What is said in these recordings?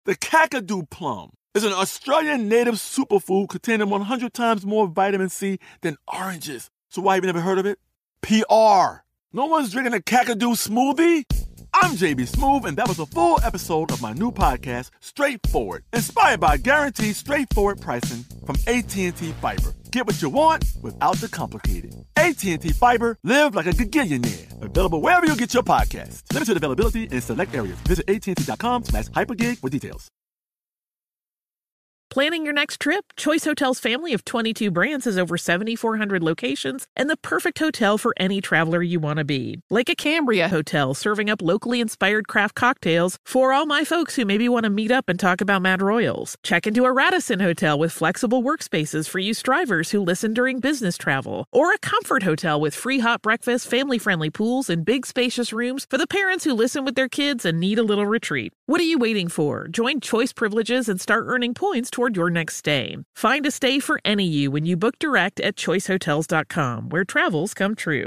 The Kakadu plum is an Australian native superfood containing 100 times more vitamin C than oranges. So why have you never heard of it? PR. No one's drinking a Kakadu smoothie? I'm JB Smoove, and that was a full episode of my new podcast, Straightforward, inspired by guaranteed straightforward pricing from AT&T Fiber. Get what you want without the complicated. AT&T Fiber, live like a gigillionaire. Available wherever you get your podcasts. Limited availability in select areas. Visit AT&T.com/hypergig for details. Planning your next trip? Choice Hotels' family of 22 brands has over 7,400 locations and the perfect hotel for any traveler you want to be. Like a Cambria Hotel, serving up locally inspired craft cocktails for all my folks who maybe want to meet up and talk about Mad Royals. Check into a Radisson Hotel with flexible workspaces for you strivers who listen during business travel. Or a Comfort Hotel with free hot breakfast, family-friendly pools, and big spacious rooms for the parents who listen with their kids and need a little retreat. What are you waiting for? Join Choice Privileges and start earning points toward your next stay. Find a stay for any you when you book direct at choicehotels.com, where travels come true.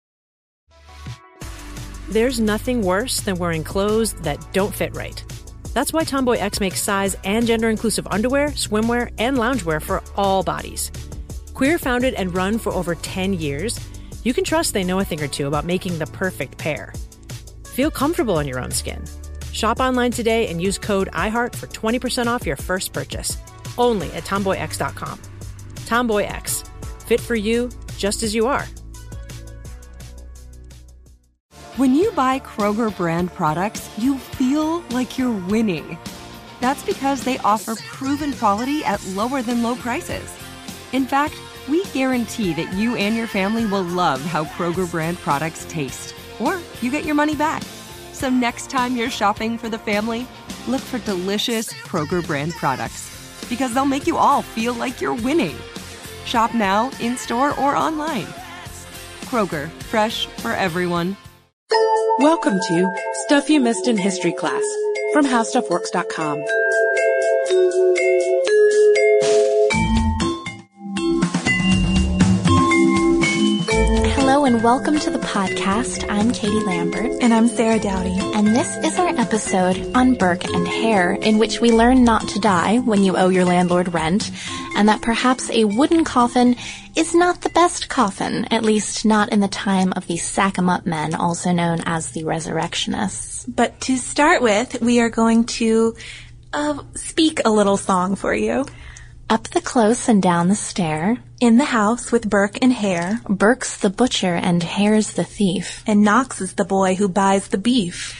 There's nothing worse than wearing clothes that don't fit right. That's why Tomboy X makes size and gender-inclusive underwear, swimwear, and loungewear for all bodies. Queer founded and run for over 10 years, you can trust they know a thing or two about making the perfect pair. Feel comfortable in your own skin. Shop online today and use code IHEART for 20% off your first purchase. Only at TomboyX.com. Tomboy X. Fit for you, just as you are. When you buy Kroger brand products, you feel like you're winning. That's because they offer proven quality at lower than low prices. In fact, we guarantee that you and your family will love how Kroger brand products taste. Or you get your money back. So next time you're shopping for the family, look for delicious Kroger brand products, because they'll make you all feel like you're winning. Shop now, in-store, or online. Kroger, fresh for everyone. Welcome to Stuff You Missed in History Class from HowStuffWorks.com. Hello and welcome to the podcast. I'm Katie Lambert. And I'm Sarah Dowdy. And this is our episode on Burke and Hare, in which we learn not to die when you owe your landlord rent, and that perhaps a wooden coffin is not the best coffin, at least not in the time of the Sack-em-up men, also known as the Resurrectionists. But to start with, we are going to speak a little song for you. Up the close and down the stair. In the house with Burke and Hare. Burke's the butcher and Hare's the thief. And Knox is the boy who buys the beef.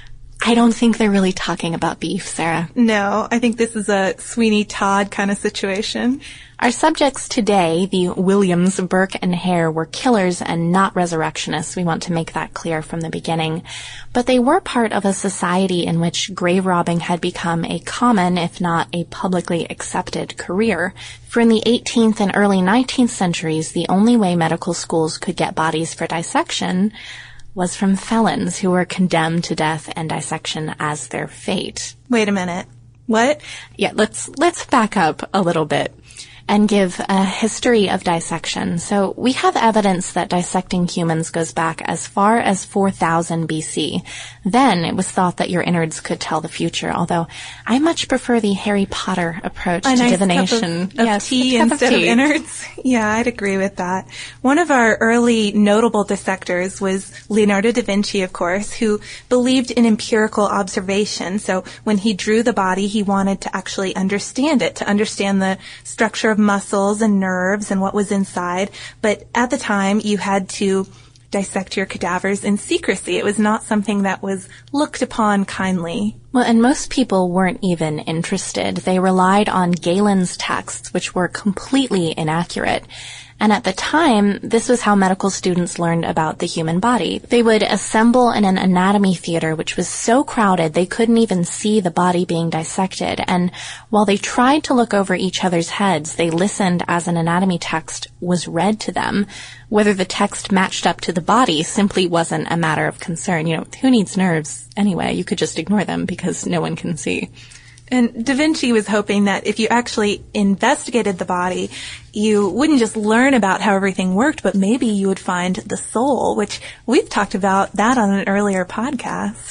I don't think they're really talking about beef, Sarah. No, I think this is a Sweeney Todd kind of situation. Our subjects today, the Williams, Burke, and Hare, were killers and not resurrectionists. We want to make that clear from the beginning. But they were part of a society in which grave robbing had become a common, if not a publicly accepted, career. For in the 18th and early 19th centuries, the only way medical schools could get bodies for dissection was from felons who were condemned to death and dissection as their fate. Wait a minute. What? Yeah, let's back up a little bit and give a history of dissection. So we have evidence that dissecting humans goes back as far as 4000 BC. Then it was thought that your innards could tell the future, although I much prefer the Harry Potter approach to divination. Cup of tea instead of innards. Yeah, I'd agree with that. One of our early notable dissectors was Leonardo da Vinci, of course, who believed in empirical observation. So when he drew the body, he wanted to actually understand it, to understand the structure of muscles and nerves and what was inside. But at the time, you had to dissect your cadavers in secrecy. It was not something that was looked upon kindly. Well, and most people weren't even interested. They relied on Galen's texts, which were completely inaccurate. And at the time, this was how medical students learned about the human body. They would assemble in an anatomy theater, which was so crowded they couldn't even see the body being dissected. And while they tried to look over each other's heads, they listened as an anatomy text was read to them. Whether the text matched up to the body simply wasn't a matter of concern. You know, who needs nerves anyway? You could just ignore them because no one can see. And Da Vinci was hoping that if you actually investigated the body, you wouldn't just learn about how everything worked, but maybe you would find the soul, which we've talked about that on an earlier podcast.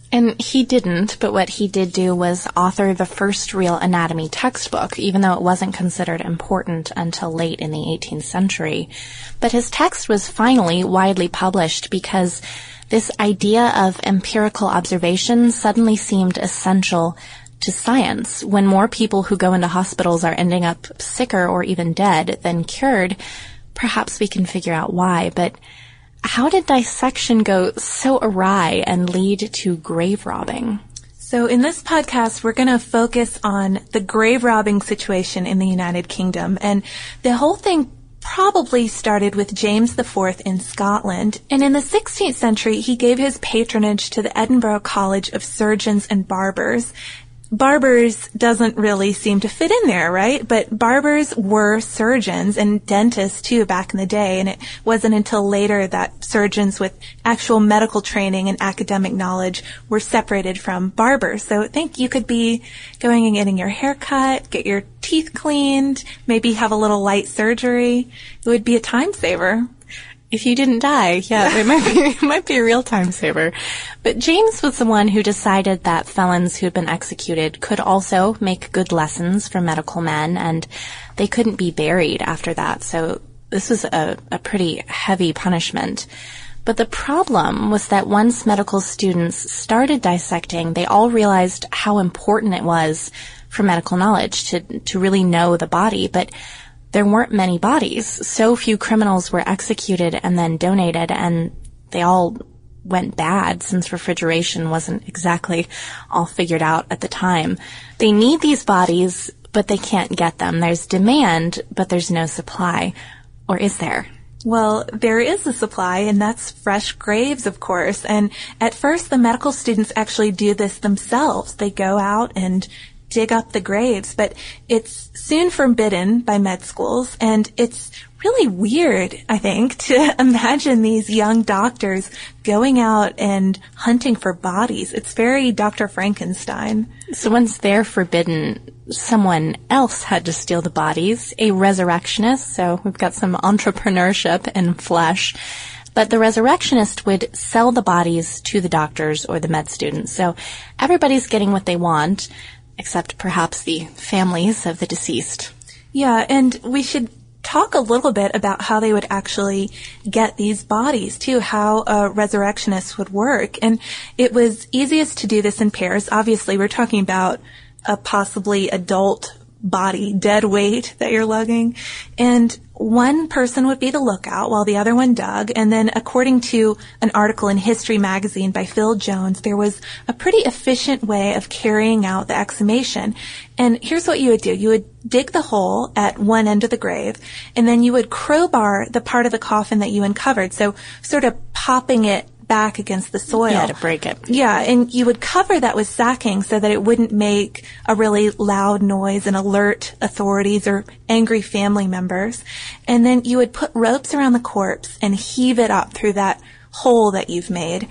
And he didn't, but what he did do was author the first real anatomy textbook, even though it wasn't considered important until late in the 18th century. But his text was finally widely published because this idea of empirical observation suddenly seemed essential to science. When more people who go into hospitals are ending up sicker or even dead than cured, perhaps we can figure out why. But how did dissection go so awry and lead to grave robbing? So in this podcast, we're going to focus on the grave robbing situation in the United Kingdom. And the whole thing probably started with James IV in Scotland. And in the 16th century, he gave his patronage to the Edinburgh College of Surgeons and Barbers. Barbers doesn't really seem to fit in there, right? But barbers were surgeons and dentists too back in the day, and it wasn't until later that surgeons with actual medical training and academic knowledge were separated from barbers. So think you could be going and getting your hair cut, get your teeth cleaned, maybe have a little light surgery. It would be a time saver. If you didn't die, yeah, it might be a real time saver. But James was the one who decided that felons who had been executed could also make good lessons for medical men, and they couldn't be buried after that. So this was a pretty heavy punishment. But the problem was that once medical students started dissecting, they all realized how important it was for medical knowledge to really know the body. But there weren't many bodies. So few criminals were executed and then donated, and they all went bad since refrigeration wasn't exactly all figured out at the time. They need these bodies, but they can't get them. There's demand, but there's no supply. Or is there? Well, there is a supply, and that's fresh graves, of course. And at first, the medical students actually do this themselves. They go out and dig up the graves, but it's soon forbidden by med schools, and it's really weird, I think, to imagine these young doctors going out and hunting for bodies. It's very Dr. Frankenstein. So once they're forbidden, someone else had to steal the bodies, a resurrectionist, so we've got some entrepreneurship in flesh. But the resurrectionist would sell the bodies to the doctors or the med students. So everybody's getting what they want, except perhaps the families of the deceased. Yeah, and we should talk a little bit about how they would actually get these bodies, too, how a resurrectionist would work. And it was easiest to do this in pairs. Obviously, we're talking about a possibly adult body, dead weight that you're lugging. And one person would be the lookout while the other one dug. And then according to an article in History magazine by Phil Jones, there was a pretty efficient way of carrying out the exhumation. And here's what you would do. You would dig the hole at one end of the grave, and then you would crowbar the part of the coffin that you uncovered. So sort of popping it back against the soil. Yeah, to break it. Yeah, and you would cover that with sacking so that it wouldn't make a really loud noise and alert authorities or angry family members. And then you would put ropes around the corpse and heave it up through that hole that you've made.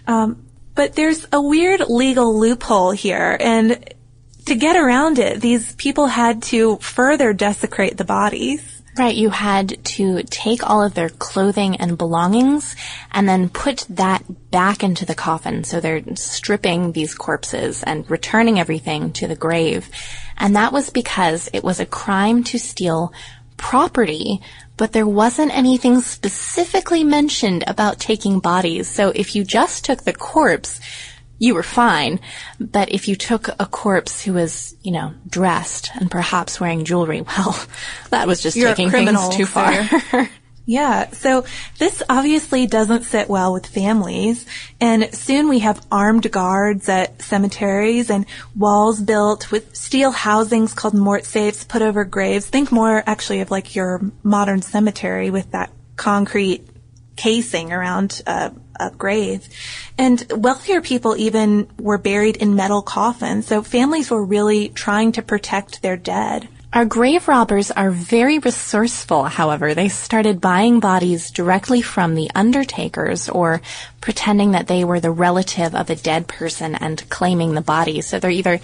But there's a weird legal loophole here, and to get around it, these people had to further desecrate the bodies. Right, you had to take all of their clothing and belongings and then put that back into the coffin. So they're stripping these corpses and returning everything to the grave. And that was because it was a crime to steal property, but there wasn't anything specifically mentioned about taking bodies. So if you just took the corpse, you were fine. But if you took a corpse who was, dressed and perhaps wearing jewelry, well, that was just taking things too far. Yeah, so this obviously doesn't sit well with families, and soon we have armed guards at cemeteries and walls built with steel housings called mort safes put over graves. Think more actually of like your modern cemetery with that concrete casing around a grave. And wealthier people even were buried in metal coffins, so families were really trying to protect their dead. Our grave robbers are very resourceful, however. They started buying bodies directly from the undertakers or pretending that they were the relative of a dead person and claiming the body. So they're either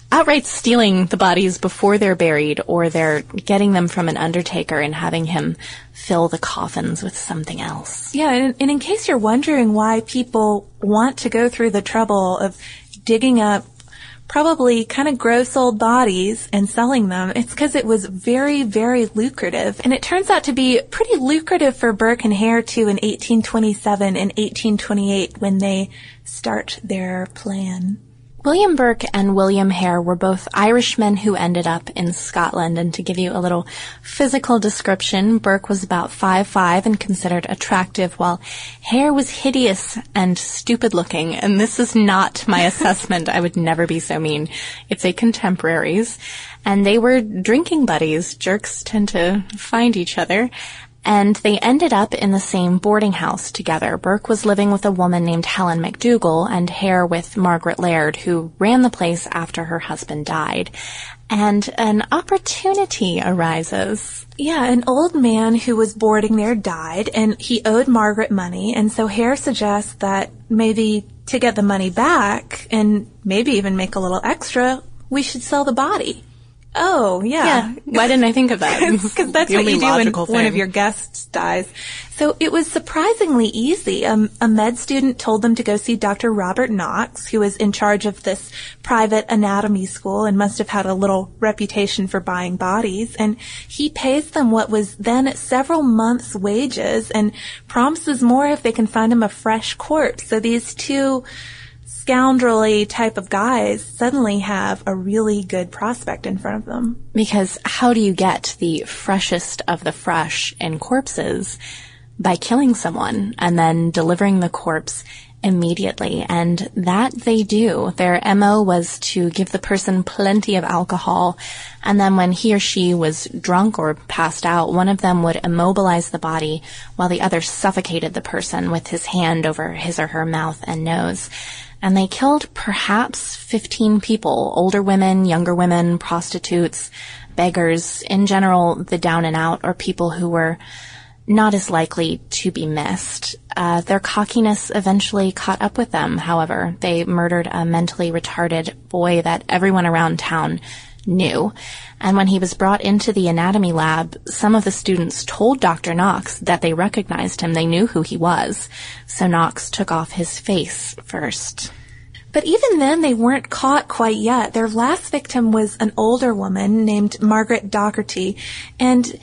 outright stealing the bodies before they're buried, or they're getting them from an undertaker and having him fill the coffins with something else. Yeah, and in case you're wondering why people want to go through the trouble of digging up probably kind of gross old bodies and selling them, it's because it was very, very lucrative. And it turns out to be pretty lucrative for Burke and Hare, too, in 1827 and 1828 when they start their plan. William Burke and William Hare were both Irishmen who ended up in Scotland. And to give you a little physical description, Burke was about 5'5" and considered attractive, while Hare was hideous and stupid-looking. And this is not my assessment. I would never be so mean. It's a contemporaries. And they were drinking buddies. Jerks tend to find each other. And they ended up in the same boarding house together. Burke was living with a woman named Helen McDougall, and Hare with Margaret Laird, who ran the place after her husband died. And an opportunity arises. Yeah, an old man who was boarding there died, and he owed Margaret money, and so Hare suggests that maybe to get the money back, and maybe even make a little extra, we should sell the body. Oh, yeah. Why didn't I think of that? Because that's what you do when one of your guests dies. So it was surprisingly easy. A med student told them to go see Dr. Robert Knox, who was in charge of this private anatomy school and must have had a little reputation for buying bodies. And he pays them what was then several months' wages and promises more if they can find him a fresh corpse. So these two scoundrelly type of guys suddenly have a really good prospect in front of them. Because how do you get the freshest of the fresh in corpses? By killing someone and then delivering the corpse immediately. And that they do. Their MO was to give the person plenty of alcohol, and then when he or she was drunk or passed out, one of them would immobilize the body while the other suffocated the person with his hand over his or her mouth and nose. And they killed perhaps 15 people, older women, younger women, prostitutes, beggars, in general, the down and out, or people who were not as likely to be missed. Their cockiness eventually caught up with them, however. They murdered a mentally retarded boy that everyone around town knew. And when he was brought into the anatomy lab, some of the students told Dr. Knox that they recognized him. They knew who he was. So Knox took off his face first. But even then, they weren't caught quite yet. Their last victim was an older woman named Margaret Docherty. And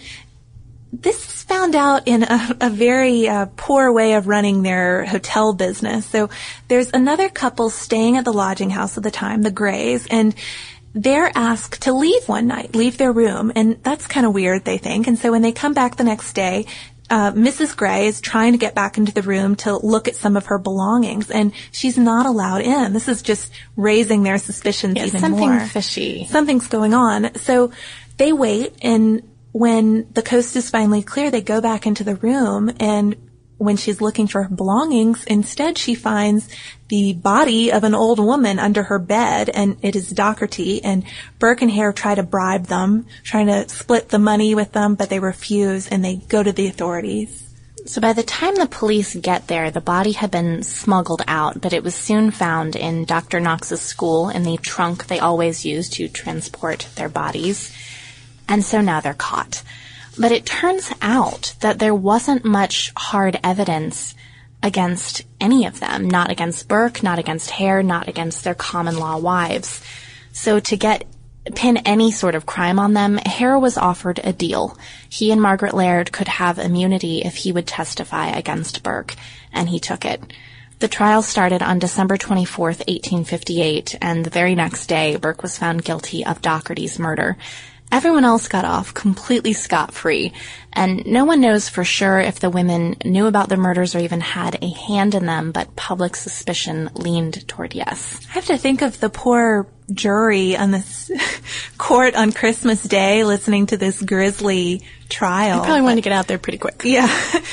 this is found out in a very poor way of running their hotel business. So there's another couple staying at the lodging house at the time, the Greys, and they're asked to leave one night, leave their room, and that's kind of weird, they think. And so when they come back the next day, Mrs. Grey is trying to get back into the room to look at some of her belongings, and she's not allowed in. This is just raising their suspicions even more. Something fishy. Something's going on. So they wait, and when the coast is finally clear, they go back into the room, and when she's looking for her belongings, instead she finds the body of an old woman under her bed, and it is Docherty. And Burke and Hare try to bribe them, trying to split the money with them, but they refuse, and they go to the authorities. So by the time the police get there, the body had been smuggled out, but it was soon found in Dr. Knox's school in the trunk they always use to transport their bodies. And so now they're caught. But it turns out that there wasn't much hard evidence against any of them, not against Burke, not against Hare, not against their common-law wives. So to pin any sort of crime on them, Hare was offered a deal. He and Margaret Laird could have immunity if he would testify against Burke, and he took it. The trial started on December 24th, 1858, and the very next day, Burke was found guilty of Docherty's murder. Everyone else got off completely scot-free, and no one knows for sure if the women knew about the murders or even had a hand in them, but public suspicion leaned toward yes. I have to think of the poor jury on this court on Christmas Day listening to this grisly trial. I probably wanted to get out there pretty quick. Yeah.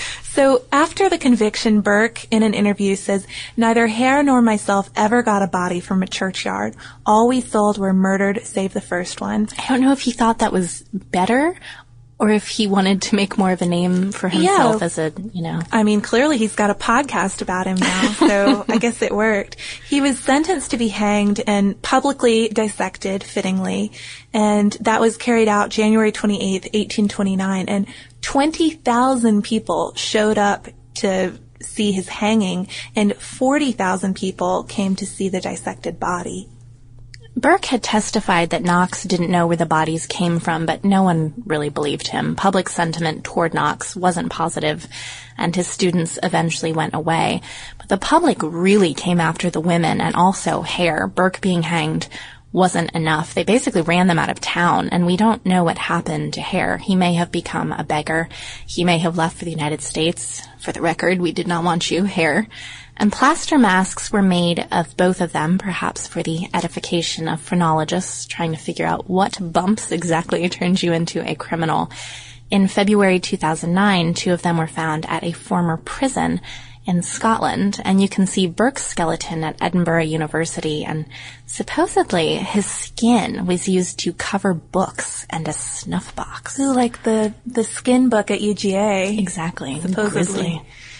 So after the conviction, Burke, in an interview, says, "Neither Hare nor myself ever got a body from a churchyard. All we sold were murdered, save the first one." I don't know if he thought that was better Or if he wanted to make more of a name for himself as a, I mean, clearly he's got a podcast about him now, so I guess it worked. He was sentenced to be hanged and publicly dissected, fittingly, and that was carried out January 28th, 1829, and 20,000 people showed up to see his hanging, and 40,000 people came to see the dissected body. Burke had testified that Knox didn't know where the bodies came from, but no one really believed him. Public sentiment toward Knox wasn't positive, and his students eventually went away. But the public really came after the women and also Hare. Burke being hanged wasn't enough. They basically ran them out of town, and we don't know what happened to Hare. He may have become a beggar. He may have left for the United States. For the record, we did not want you, Hare. And plaster masks were made of both of them, perhaps for the edification of phrenologists trying to figure out what bumps exactly turned you into a criminal. In February 2009, 2 of them were found at a former prison in Scotland, and you can see Burke's skeleton at Edinburgh University, and supposedly his skin was used to cover books and a snuff box. Ooh, like the skin book at UGA. Exactly. Supposedly.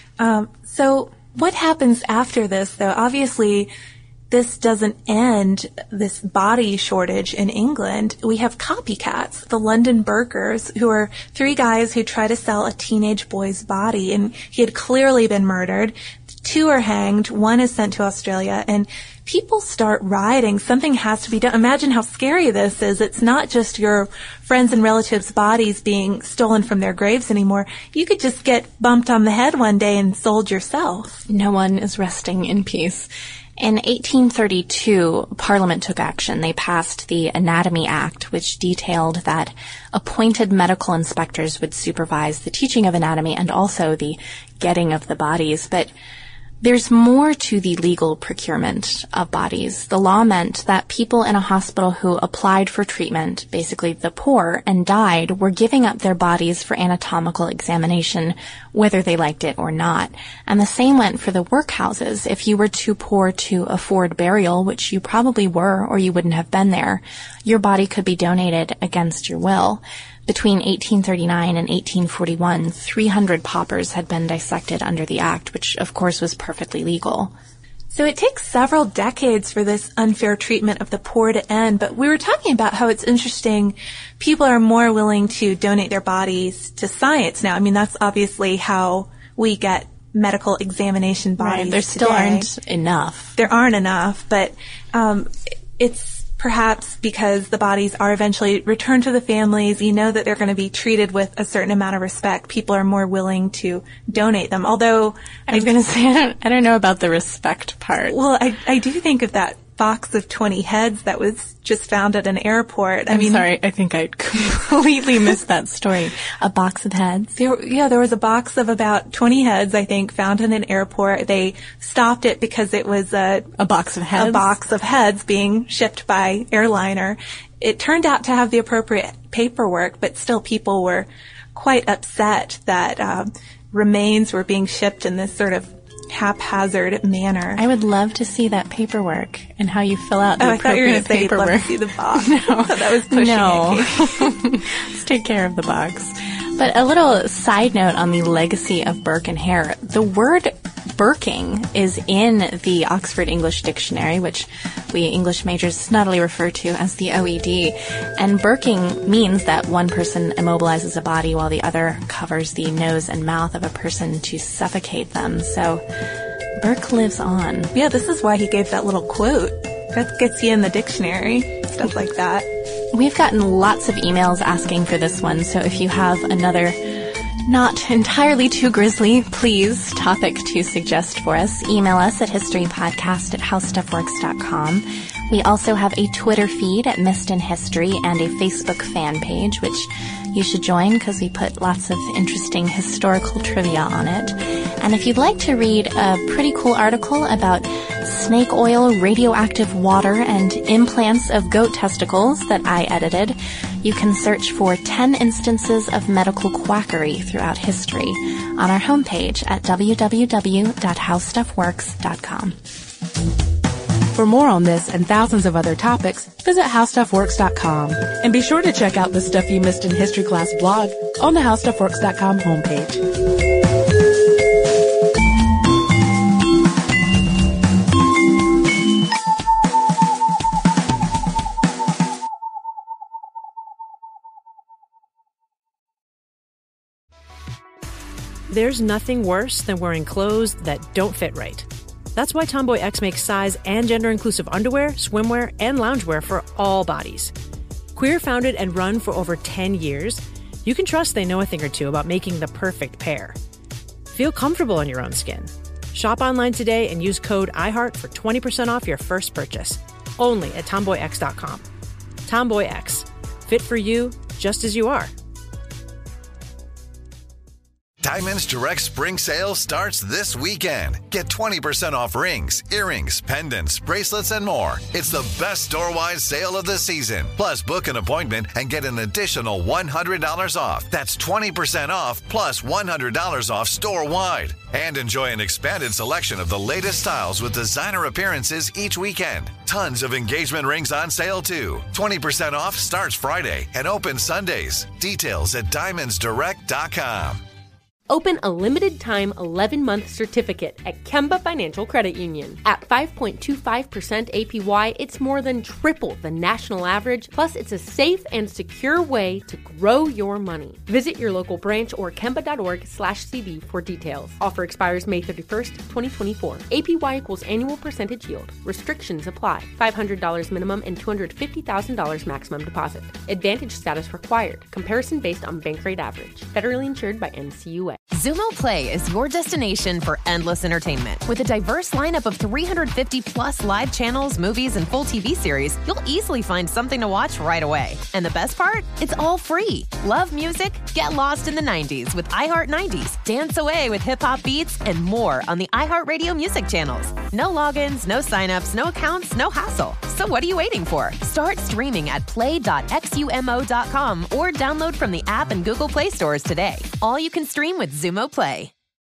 So what happens after this, though? Obviously, this doesn't end this body shortage in England. We have copycats, the London Burkers, who are 3 guys who try to sell a teenage boy's body, and he had clearly been murdered. 2 are hanged, 1 is sent to Australia, and people start rioting. Something has to be done. Imagine how scary this is. It's not just your friends and relatives' bodies being stolen from their graves anymore. You could just get bumped on the head one day and sold yourself. No one is resting in peace. In 1832, Parliament took action. They passed the Anatomy Act, which detailed that appointed medical inspectors would supervise the teaching of anatomy and also the getting of the bodies. But there's more to the legal procurement of bodies. The law meant that people in a hospital who applied for treatment, basically the poor, and died, were giving up their bodies for anatomical examination, whether they liked it or not. And the same went for the workhouses. If you were too poor to afford burial, which you probably were or you wouldn't have been there, your body could be donated against your will. Between 1839 and 1841, 300 paupers had been dissected under the Act, which of course was perfectly legal. So it takes several decades for this unfair treatment of the poor to end, but we were talking about how it's interesting. People are more willing to donate their bodies to science now. I mean, that's obviously how we get medical examination bodies. Right, there still aren't enough. There aren't enough, but it's perhaps because the bodies are eventually returned to the families. You know that they're going to be treated with a certain amount of respect. People are more willing to donate them. Although I was going to say, I don't know about the respect part. Well, I do think of that box of 20 heads that was just found at an airport. I'm sorry, I think I completely missed that story. A box of heads? There was a box of about 20 heads, I think, found in an airport. They stopped it because it was a box of heads? A box of heads being shipped by airliner. It turned out to have the appropriate paperwork, but still people were quite upset that remains were being shipped in this sort of haphazard manner. I would love to see that paperwork and how you fill out the appropriate paperwork. I thought you were going to say you'd love to see the box. No. I thought that was pushing it. Let's take care of the box. But a little side note on the legacy of Burke and Hare. The word Burking is in the Oxford English Dictionary, which we English majors snottily refer to as the OED. And Burking means that one person immobilizes a body while the other covers the nose and mouth of a person to suffocate them. So Burke lives on. Yeah, this is why he gave that little quote. That gets you in the dictionary, stuff like that. We've gotten lots of emails asking for this one, so if you have another not entirely too grisly, please, topic to suggest for us, email us at historypodcast@howstuffworks.com. We also have a Twitter feed at Missed in History and a Facebook fan page, which you should join because we put lots of interesting historical trivia on it. And if you'd like to read a pretty cool article about snake oil, radioactive water, and implants of goat testicles that I edited, you can search for 10 instances of medical quackery throughout history on our homepage at www.howstuffworks.com. For more on this and thousands of other topics, visit HowStuffWorks.com. And be sure to check out the Stuff You Missed in History Class blog on the HowStuffWorks.com homepage. There's nothing worse than wearing clothes that don't fit right. That's why Tomboy X makes size and gender-inclusive underwear, swimwear, and loungewear for all bodies. Queer founded and run for over 10 years, you can trust they know a thing or two about making the perfect pair. Feel comfortable in your own skin. Shop online today and use code IHEART for 20% off your first purchase. Only at TomboyX.com. Tomboy X. Fit for you, just as you are. Diamonds Direct Spring Sale starts this weekend. Get 20% off rings, earrings, pendants, bracelets, and more. It's the best store-wide sale of the season. Plus, book an appointment and get an additional $100 off. That's 20% off plus $100 off store-wide. And enjoy an expanded selection of the latest styles with designer appearances each weekend. Tons of engagement rings on sale, too. 20% off starts Friday and opens Sundays. Details at DiamondsDirect.com. Open a limited-time 11-month certificate at Kemba Financial Credit Union. At 5.25% APY, it's more than triple the national average, plus it's a safe and secure way to grow your money. Visit your local branch or kemba.org/cd for details. Offer expires May 31st, 2024. APY equals annual percentage yield. Restrictions apply. $500 minimum and $250,000 maximum deposit. Advantage status required. Comparison based on bank rate average. Federally insured by NCUA. Xumo Play is your destination for endless entertainment. With a diverse lineup of 350 plus live channels, movies, and full TV series, you'll easily find something to watch right away. And the best part? It's all free. Love music? Get lost in the 90s with iHeart 90s, dance away with hip-hop beats, and more on the iHeartRadio music channels. No logins, no signups, no accounts, no hassle. So what are you waiting for? Start streaming at play.xumo.com or download from the app and Google Play stores today. All you can stream with Xumo Play.